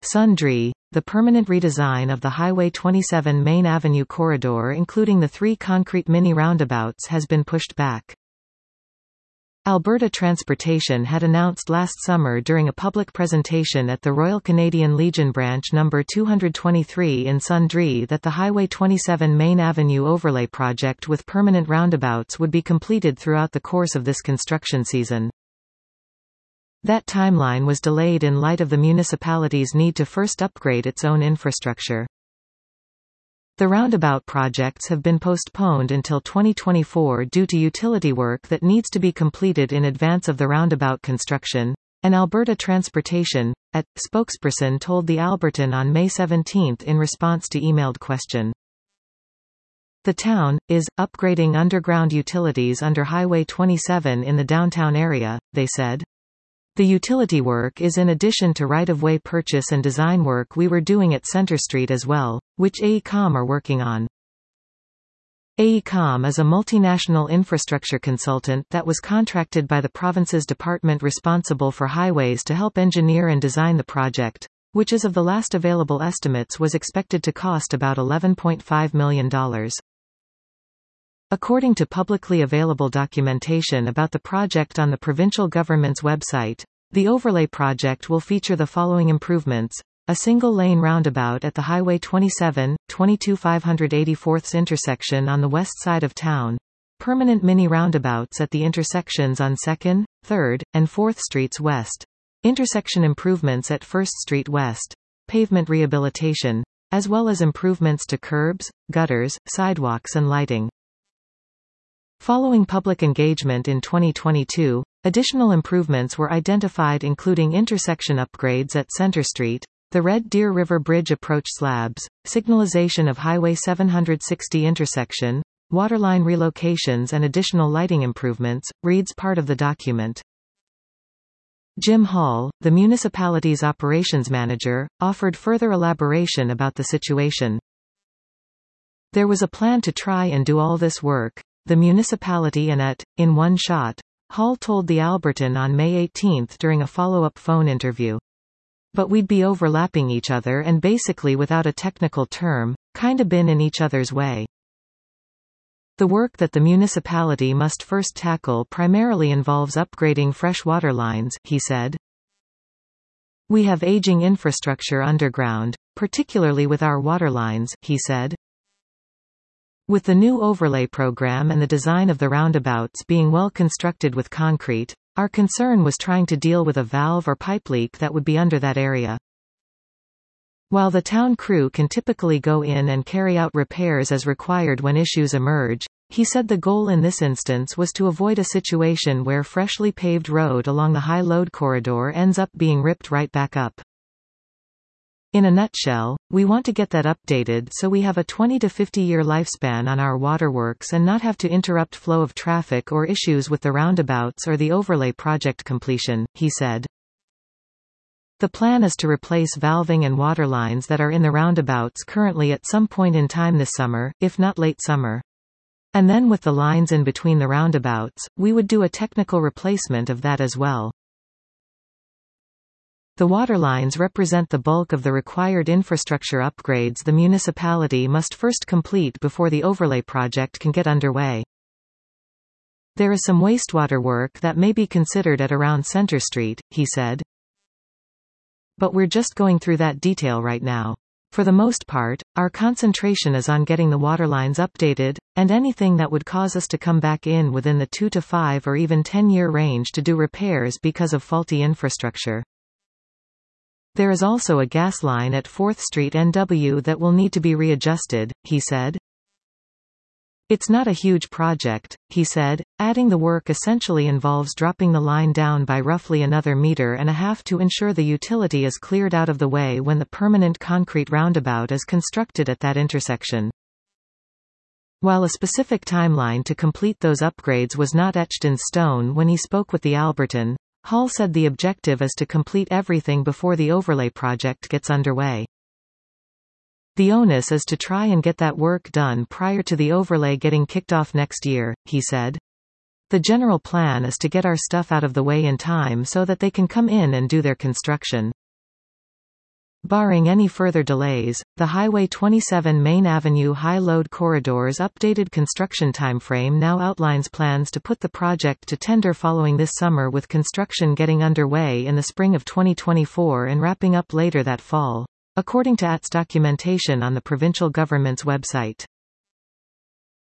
Sundre, the permanent redesign of the Highway 27 Main Avenue corridor including the 3 concrete mini-roundabouts has been pushed back. Alberta Transportation had announced last summer during a public presentation at the Royal Canadian Legion Branch No. 223 in Sundre that the Highway 27 Main Avenue overlay project with permanent roundabouts would be completed throughout the course of this construction season. That timeline was delayed in light of the municipality's need to first upgrade its own infrastructure. The roundabout projects have been postponed until 2024 due to utility work that needs to be completed in advance of the roundabout construction, and Alberta Transportation, spokesperson told the Albertan on May 17 in response to emailed question. The town is upgrading underground utilities under Highway 27 in the downtown area, they said. The utility work is in addition to right-of-way purchase and design work we were doing at Centre Street as well, which AECOM are working on. AECOM is a multinational infrastructure consultant that was contracted by the province's department responsible for highways to help engineer and design the project, which as of the last available estimates was expected to cost about $11.5 million. According to publicly available documentation about the project on the provincial government's website, the overlay project will feature the following improvements: a single-lane roundabout at the Highway 27, 22/584 intersection on the west side of town, permanent mini-roundabouts at the intersections on 2nd, 3rd, and 4th Streets West, intersection improvements at 1st Street West, pavement rehabilitation, as well as improvements to curbs, gutters, sidewalks and lighting. Following public engagement in 2022, additional improvements were identified including intersection upgrades at Centre Street, the Red Deer River Bridge approach slabs, signalization of Highway 760 intersection, waterline relocations and additional lighting improvements, reads part of the document. Jim Hall, the municipality's operations manager, offered further elaboration about the situation. There was a plan to try and do all this work, the municipality and in one shot, Hall told the Albertan on May 18 during a follow-up phone interview. But we'd be overlapping each other and basically without a technical term, kinda been in each other's way. The work that the municipality must first tackle primarily involves upgrading fresh water lines, he said. We have aging infrastructure underground, particularly with our water lines, he said. With the new overlay program and the design of the roundabouts being well constructed with concrete, our concern was trying to deal with a valve or pipe leak that would be under that area. While the town crew can typically go in and carry out repairs as required when issues emerge, he said the goal in this instance was to avoid a situation where freshly paved road along the high-load corridor ends up being ripped right back up. In a nutshell, we want to get that updated so we have a 20 to 50 year lifespan on our waterworks and not have to interrupt flow of traffic or issues with the roundabouts or the overlay project completion, he said. The plan is to replace valving and water lines that are in the roundabouts currently at some point in time this summer, if not late summer. And then with the lines in between the roundabouts, we would do a technical replacement of that as well. The water lines represent the bulk of the required infrastructure upgrades the municipality must first complete before the overlay project can get underway. There is some wastewater work that may be considered at around Centre Street, he said. But we're just going through that detail right now. For the most part, our concentration is on getting the water lines updated, and anything that would cause us to come back in within the 2 to 5 or even 10-year range to do repairs because of faulty infrastructure. There is also a gas line at 4th Street NW that will need to be readjusted, he said. It's not a huge project, he said, adding the work essentially involves dropping the line down by roughly another 1.5 meters to ensure the utility is cleared out of the way when the permanent concrete roundabout is constructed at that intersection. While a specific timeline to complete those upgrades was not etched in stone when he spoke with the Albertan, Hall said the objective is to complete everything before the overlay project gets underway. The onus is to try and get that work done prior to the overlay getting kicked off next year, he said. The general plan is to get our stuff out of the way in time so that they can come in and do their construction. Barring any further delays, the Highway 27 Main Avenue high-load corridor's updated construction timeframe now outlines plans to put the project to tender following this summer, with construction getting underway in the spring of 2024 and wrapping up later that fall, according to AT's documentation on the provincial government's website.